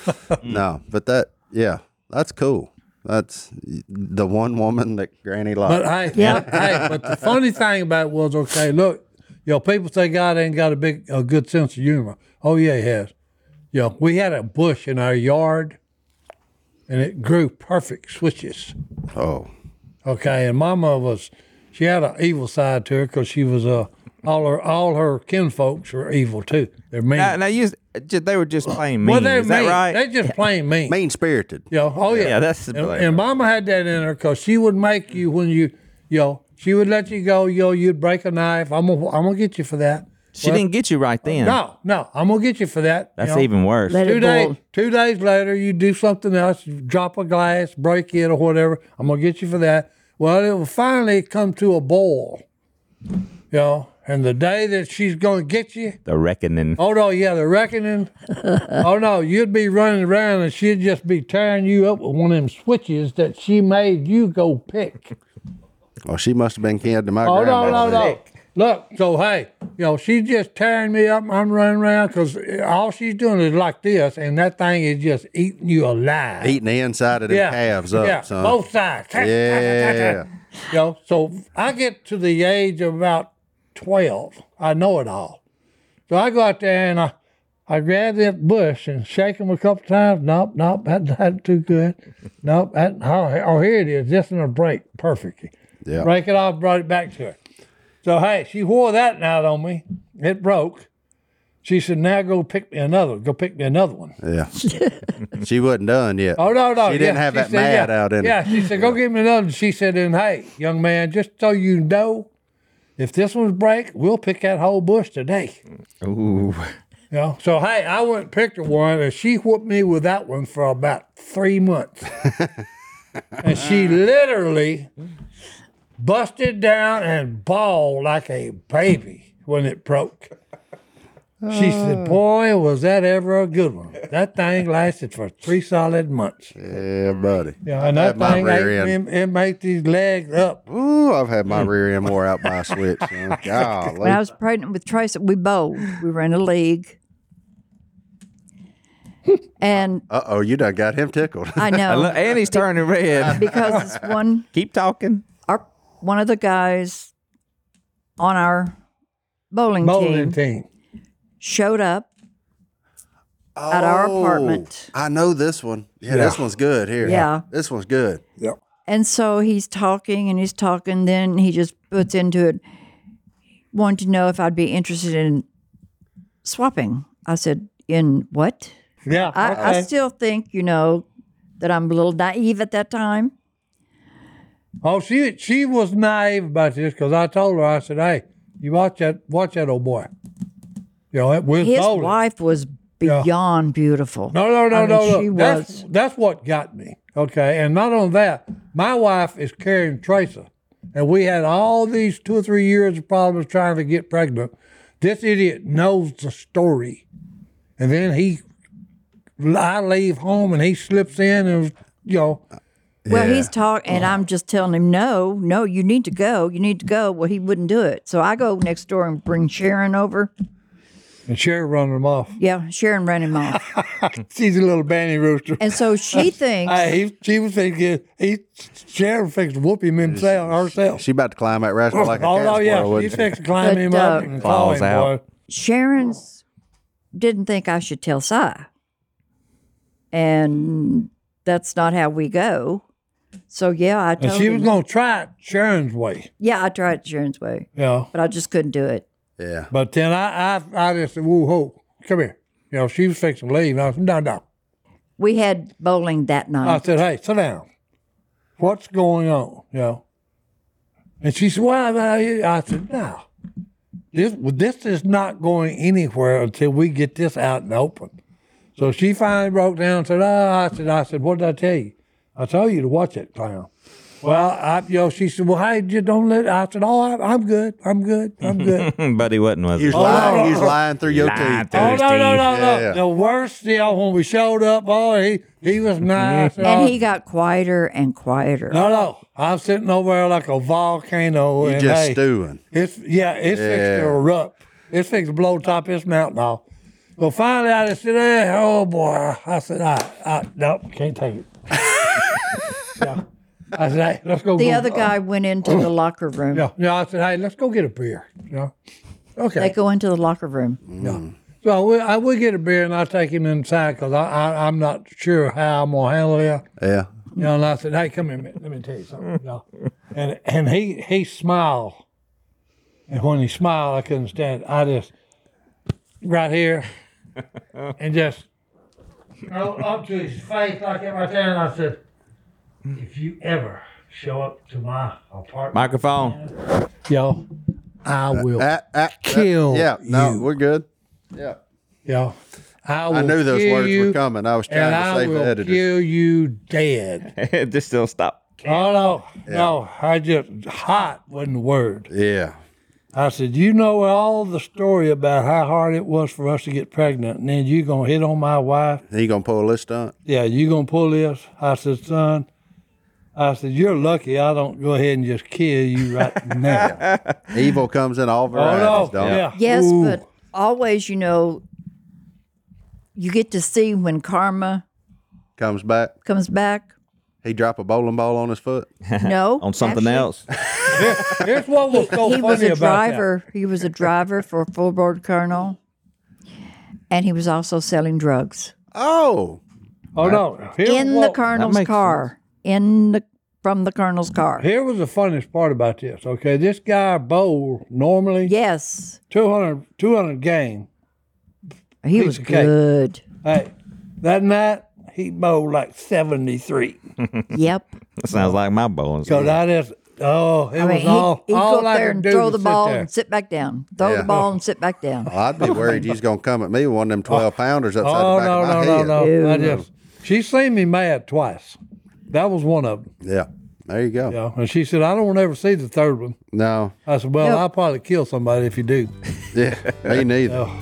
No, but that, yeah, that's cool. That's the one woman that Granny liked. But hey, Yeah. hey, but the funny thing about it was, okay, look, you know, people say God ain't got a big, a good sense of humor. Oh yeah, he has. You know, we had a bush in our yard, and it grew perfect switches. oh, Okay, and Mama was, she had an evil side to her because she was uh, all her all her kinfolks were evil too. They're mean. Now, now you, just, they were just plain mean. well, they're Is that mean. right? They just plain mean. mean spirited. You know, oh yeah, Yeah, that's the and, play. and Mama had that in her because she would make you when you, you know, she would let you go. You know, you'd break a knife. I'm gonna, I'm gonna get you for that. She didn't get you right then. No, no, I'm gonna get you for that. you That's know. even worse. Let Two it days, boil. two days later, you do something else, you drop a glass, break it or whatever. I'm gonna get you for that. Well, it will finally come to a boil, you know. And the day that she's gonna get you, The reckoning. oh no, yeah, the reckoning. Oh no, you'd be running around and she'd just be tearing you up with one of them switches that she made you go pick. Oh, she must have been kin to my Oh no, grandma. no, no. Look, so hey, you know, she's just tearing me up. I'm running around because all she's doing is like this, and that thing is just eating you alive. Eating the inside of them calves up, yeah, son. both sides. Yeah. You know, so I get to the age of about twelve. I know it all. So I go out there and I, I grab that bush and shake him a couple times. Nope, nope, that, that's too good. Nope, that, oh, oh, here it is, just in a break, perfectly. Yeah. Break it off, brought it back to her. So, hey, she wore that out on me. It broke. She said, now go pick me another. Go pick me another one. Yeah. She wasn't done yet. Oh, no, no. She didn't yeah. have She that said, mad yeah. out in Yeah, it. she said, go get me another one. She said, and hey, young man, just so you know, if this one's break, we'll pick that whole bush today. Ooh. You know? So, hey, I went and picked her one, and she whooped me with that one for about three months. And she literally busted down and bawled like a baby when it broke. She said, boy, was that ever a good one. That thing lasted for three solid months. Yeah, buddy. Yeah, and I that had my thing, rear ate, end. it, it made these legs up. Ooh, I've had my rear end wore out by a switch. Son. Golly. When I was pregnant with Tracy, we bowled. We were in a league. And Uh oh, you done got him tickled. I know Look, and he's turning red. because this one Keep talking. our one of the guys on our bowling, Bowling team team. showed up at our Oh, apartment. I know this one. Yeah, this one's good here. Yeah. This one's good. And so he's talking and he's talking. Then he just puts into it, wanted to know if I'd be interested in swapping. I said, in what? Yeah. I, I okay. still think, you know, that I'm a little naive at that time. Oh, she she was naive about this because I told her, I said, "Hey, you watch that watch that old boy." You know, with His bowling. wife was Yeah. beyond beautiful. No, no, no, I mean, no, no. she that's, was. that's what got me. Okay, and not only that, my wife is carrying Teresa, and we had all these two or three years of problems trying to get pregnant. This idiot knows the story, and then he, I leave home, and he slips in, and you know. Well, Yeah. he's talking, and I'm just telling him, no, no, you need to go. You need to go. Well, he wouldn't do it. So I go next door and bring Sharon over. And Sherry running them off. Yeah, Sharon ran him off. She's a little banny rooster. And so she thinks, Hey, he, she was thinking he Sharon fixed to whoop him himself herself. She about to climb that rascal like a oh cat no, yeah, squirrel, she wouldn't she? fixed to climb But, him up uh, and claw Claws him, out. boy. Sharon's didn't think I should tell Si. And that's not how we go. So, yeah, I And told she him. was gonna try it Sharon's way. Yeah, I tried Sharon's way, You know. but I just couldn't do it. Yeah. But then I I, I just said, woo ho, come here. You know, she was fixing to leave. And I said, no, no. We had bowling that I night. said, hey, sit down. What's going on? You know. And she said, well, I I said, no. This this is not going anywhere until we get this out in the open. So she finally broke down and said, oh, I said, I said, what did I tell you? I told you to watch that clown. Well, I, you know, she said, well, hey, just don't let, I said, oh, I, I'm good. I'm good. I'm good. but he wasn't, was He was he? lying. no, He was no. lying through your Lying teeth. through Oh, his no, no, no, no. Yeah, yeah. The worst, you know, when we showed up, boy, he, he was nice. And he got quieter and quieter. No, no. I'm sitting over there like a volcano. You and just hey, stewing. It's yeah, it's fixed Yeah. to erupt. It's fixed to blow top this mountain off. Well, finally, I just said, hey, "Oh boy!" I said, "I, I nope, can't take it." yeah. I said, "Hey, let's go." The go- other guy went into the locker room. Yeah, yeah. I said, "Hey, let's go get a beer." You know. Okay. They go into the locker room. Yeah. So we, I would get a beer and I take him inside because I, I I'm not sure how I'm gonna handle it. Yeah. You know, and I said, "Hey, come here, man. Let me tell you something." You know? And and he he smiled, and when he smiled, I couldn't stand it. I just right here, and just go up to his face like that right there, and I said, "If you ever show up to my apartment, Microphone. yo, I will, Ah, ah, ah, Kill Yeah. No, you. we're good. Yeah. yo, I will I knew those kill words you, were coming. I was trying and to I save the will editors. kill you dead." Just still stop. Oh no, no, I just hot wasn't the word. Yeah. I said, you know all the story about how hard it was for us to get pregnant, and then you gonna hit on my wife? He gonna pull this stunt? Yeah, you gonna pull this? I said, son, I said, you're lucky I don't go ahead and just kill you right now. Evil comes in all oh varieties, no, don't it? yeah. Yes, Ooh. but always, you know, you get to see when karma Comes back. comes back. He drop a bowling ball on his foot. No. On something actually, else. Here's what was so He funny was a about driver. He was a driver for a full board colonel. And he was also selling drugs Oh. that. Oh no, here's in the what- colonel's makes car. In the from the colonel's car. Here was the funniest part about this. Okay, this guy bowled normally Yes. two hundred, two hundred game. He Piece was of cake. good. Hey, that night he bowled like seventy-three. Yep. That sounds like my bowling. Because I just, oh, it I mean, was he'd, all, he'd all go I up there could and do throw was the sit ball there. and sit back down. Throw Yeah. the ball and sit back down. Well, I'd be worried he's gonna come at me with one of them twelve pounders upside Oh, the back no, of my no, head. no, no. I Ew. just, she seen me mad twice. That was one of them. Yeah. There you go. Yeah. And she said, I don't want to ever see the third one. No. I said, well, Nope. I'll probably kill somebody if you do. Yeah. Me neither. Oh.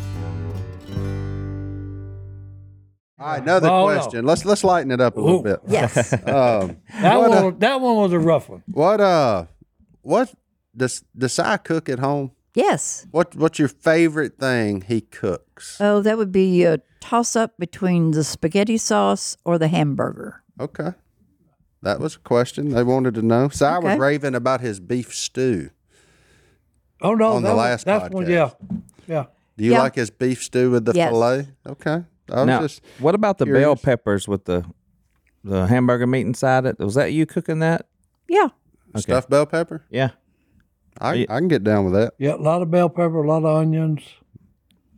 All right, another Oh, no. question. Let's let's lighten it up a little Ooh. bit. Yes. Um, That what, one, uh, that one was a rough one. what uh what does does Si cook at home? Yes. What what's your favorite thing he cooks? Oh, that would be a toss up between the spaghetti sauce or the hamburger. Okay. That was a question they wanted to know. Si was Okay. raving about his beef stew. Oh, no. On the that was- last that's one, podcast. yeah. Yeah. Do you Yeah. like his beef stew with the Yes. filet? Okay. I was Now, just what about the bell curious. peppers with the the hamburger meat inside it? Was that you cooking that? Yeah. stuffed bell pepper. Yeah. I you- I can get down with that. Yeah, a lot of bell pepper, a lot of onions.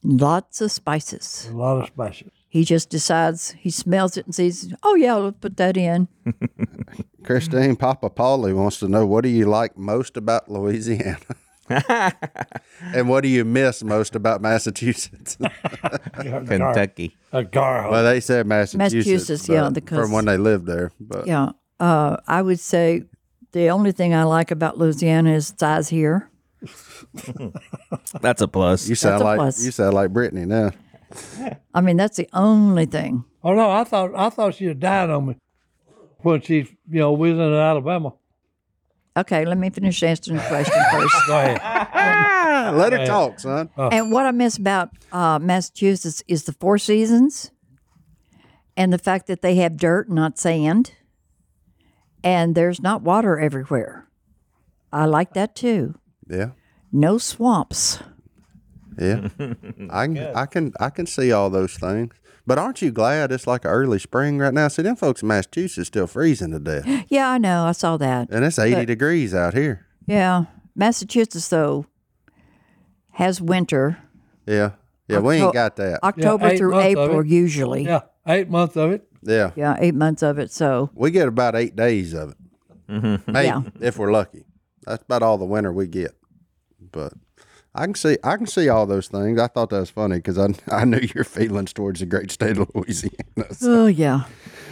Lots of spices. A lot of spices. He just decides, he smells it and sees, oh, yeah, let's put that in. Christine, Papa Paulie wants to know, what do you like most about Louisiana? And what do you miss most about Massachusetts? Kentucky. A gar. Well, they said Massachusetts, Massachusetts, yeah, but because- from when they lived there. But Yeah. Uh, I would say the only thing I like about Louisiana is size here. That's a plus. you sound a like plus. you sound like Brittany now. I mean, that's the only thing. Oh no, I thought I thought she'd died on me when she, you know, was in Alabama. Okay, let me finish answering the question first. Go ahead. Ah, let her talk, son. And what I miss about uh, Massachusetts is the Four Seasons and the fact that they have dirt, not sand, and there's not water everywhere. I like that too. Yeah, No swamps. yeah. I can, I can, I can see all those things. But aren't you glad it's like early spring right now? See, them folks in Massachusetts still freezing to death, Yeah, I know. I saw that. and it's eighty But- degrees out here. Yeah. Massachusetts, though, has winter. Yeah, yeah. We Octo- ain't got that. October eight through months of April, it. usually. Yeah, eight months of it. Yeah, Yeah, eight months of it. So, we get about eight days of it. Mm-hmm. Maybe Yeah. if we're lucky. That's about all the winter we get. But I can see I can see all those things. I thought that was funny because I I knew your feelings towards the great state of Louisiana. So- oh, yeah.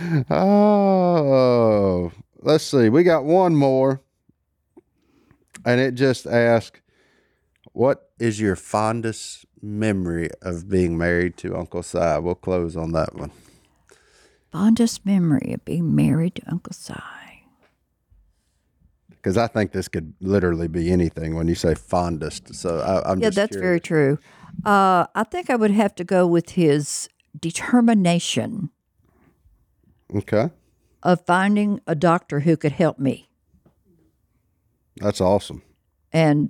Oh, let's see. We got one more, and it just asks, "What is your fondest memory of being married to Uncle Si?" We'll close on that one. Fondest memory of being married to Uncle Si. Because I think this could literally be anything when you say fondest. So I, I'm Yeah, just that's very curious. true. Uh, I think I would have to go with his determination Okay, of finding a doctor who could help me. that's awesome. And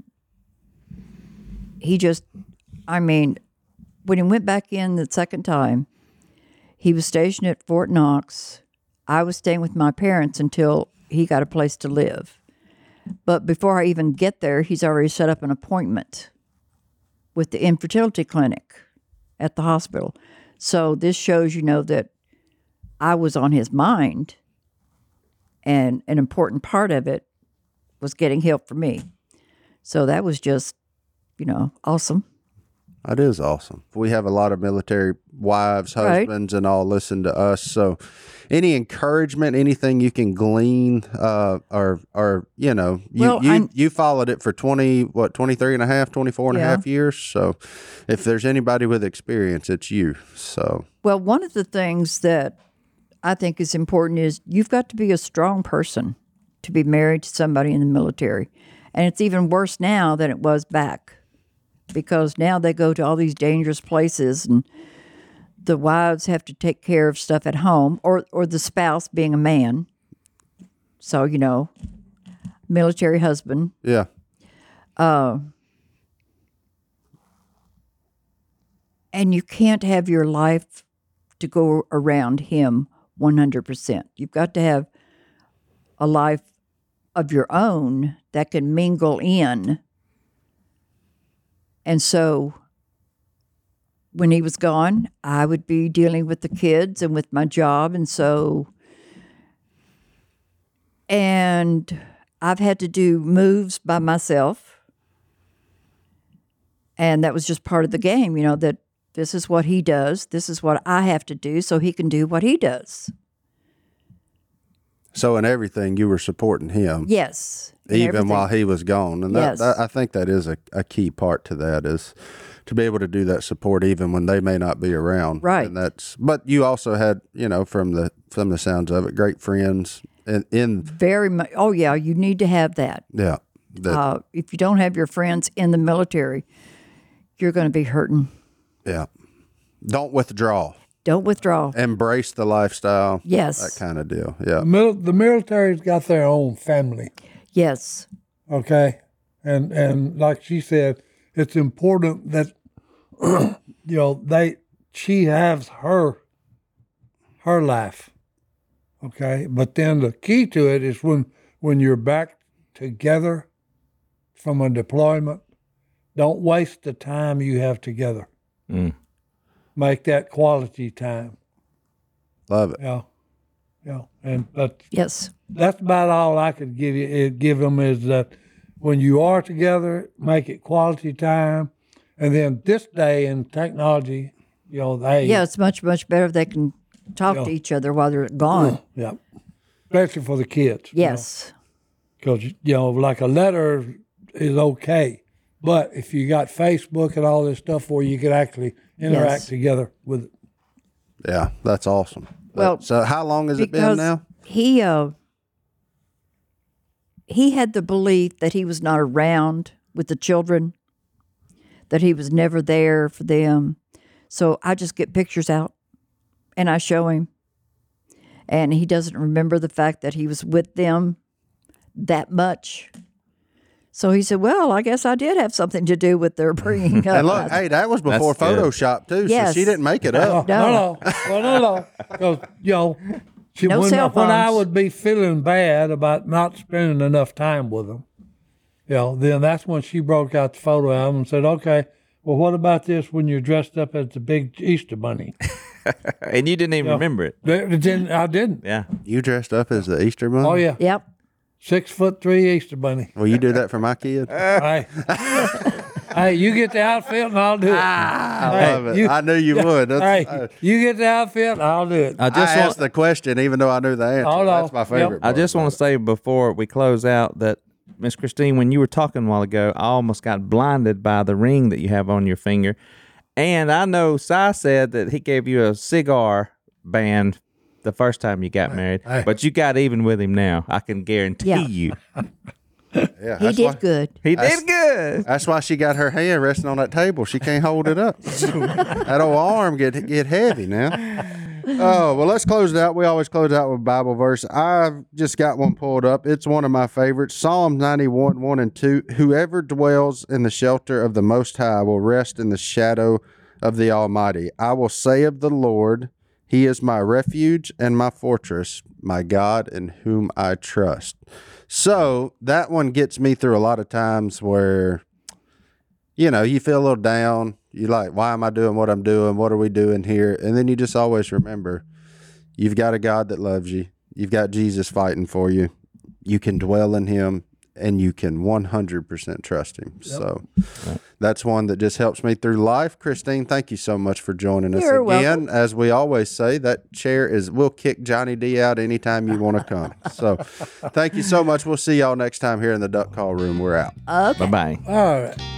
he just, I mean, when he went back in the second time, he was stationed at Fort Knox. I was staying with my parents until he got a place to live. But before I even get there, he's already set up an appointment with the infertility clinic at the hospital. So this shows, you know, that I was on his mind, and an important part of it was getting help for me. So that was just, you know, awesome. That is awesome. We have a lot of military wives, Right. husbands, and all listen to us. So, any encouragement, anything you can glean, uh, or, or, you know, you, Well, you, I'm- you followed it for twenty, what, twenty-three and a half, twenty-four and a Yeah. half years. So, if there's anybody with experience, it's you. So, Well, one of the things that I think is important is you've got to be a strong person to be married to somebody in the military. And it's even worse now than it was back, because now they go to all these dangerous places and the wives have to take care of stuff at home, or, or the spouse being a man. So, you know, military husband. yeah. And you can't have your life to go around him one hundred percent. You've got to have a life of your own that can mingle in. And so when he was gone, I would be dealing with the kids and with my job. And so, and I've had to do moves by myself. And that was just part of the game, you know, that this is what he does. This is what I have to do so he can do what he does. So, in everything, you were supporting him. Yes. in Even everything. while he was gone. And that, Yes. that I think that is a, a key part to that is to be able to do that support even when they may not be around. Right. And that's but you also had, you know, from the from the sounds of it, great friends in, in Very much. Oh, yeah, you need to have that. yeah. That, Uh, if you don't have your friends in the military, you're going to be hurting. yeah. Don't withdraw. Don't withdraw. Embrace the lifestyle. Yes. That kind of deal. Yeah. The, mil- the military's got their own family, Yes. okay? And and like she said, it's important that you know they she has her her life, okay? But then the key to it is when when you're back together from a deployment, don't waste the time you have together. Mm. Make that quality time. Love it. Yeah, yeah, and but Yes. that's about all I could give you. eh, Give them is that when you are together, make it quality time, and then this day in technology, you know, they Yeah, it's much, much better if they can talk Yeah. to each other while they're gone. yeah, especially for the kids. Yes. because you know, like a letter is okay, but if you got Facebook and all this stuff where you could actually interact Yes. together with it. Yeah, that's awesome. Well, so how long has it been Because now? he uh, he had the belief that he was not around with the children, that he was never there for them. So I just get pictures out and I show him. And he doesn't remember the fact that he was with them that much. So he said, well, I guess I did have something to do with their bringing up. And look, hey, that was before That's good. Photoshop too, Yes. so she didn't make it up. No, No. no, well, no, no, because you know, she, No when, cell when I phones. would be feeling bad about not spending enough time with them, you know, then that's when she broke out the photo album and said, "Okay, well, what about this when you're dressed up as the big Easter bunny?" And you didn't even Yeah. remember it. Th- then I didn't. Yeah. You dressed up as the Easter bunny? Oh yeah, Yep. six foot three Easter bunny. Will you do that for my kid? Hey, hey, you get the outfit and I'll do it. I love it. you- I knew you would. That's, Hey, you get the outfit, I'll do it. I I just asked want the question even though I knew the answer. Oh, no. That's my Yep. favorite. I part just want about to say before we close out that Miss Christine, when you were talking a while ago, I almost got blinded by the ring that you have on your finger. And I know Si said that he gave you a cigar band the first time you got married, hey. but you got even with him now. I can guarantee Yeah. you. it. Yeah, He that's did why, good. He That's- did good. That's why she got her hand resting on that table. She can't hold it up. That old arm get get heavy now. Oh, well, let's close it out. We always close out with a Bible verse. I've just got one pulled up. It's one of my favorites. Psalm ninety-one, one and two. Whoever dwells in the shelter of the Most High will rest in the shadow of the Almighty. I will say of the Lord, He is my refuge and my fortress, my God in whom I trust. So that one gets me through a lot of times where, you know, you feel a little down. You're like, why am I doing what I'm doing? What are we doing here? And then you just always remember, you've got a God that loves you. You've got Jesus fighting for you. You can dwell in Him, and you can one hundred percent trust Him. So that's one that just helps me through life. Christine, thank you so much for joining us You're again. welcome. As we always say, that chair is, we'll kick Johnny D out anytime you want to come. So thank you so much. We'll see y'all next time here in the Duck Call Room. We're out. Okay. Bye bye. All right.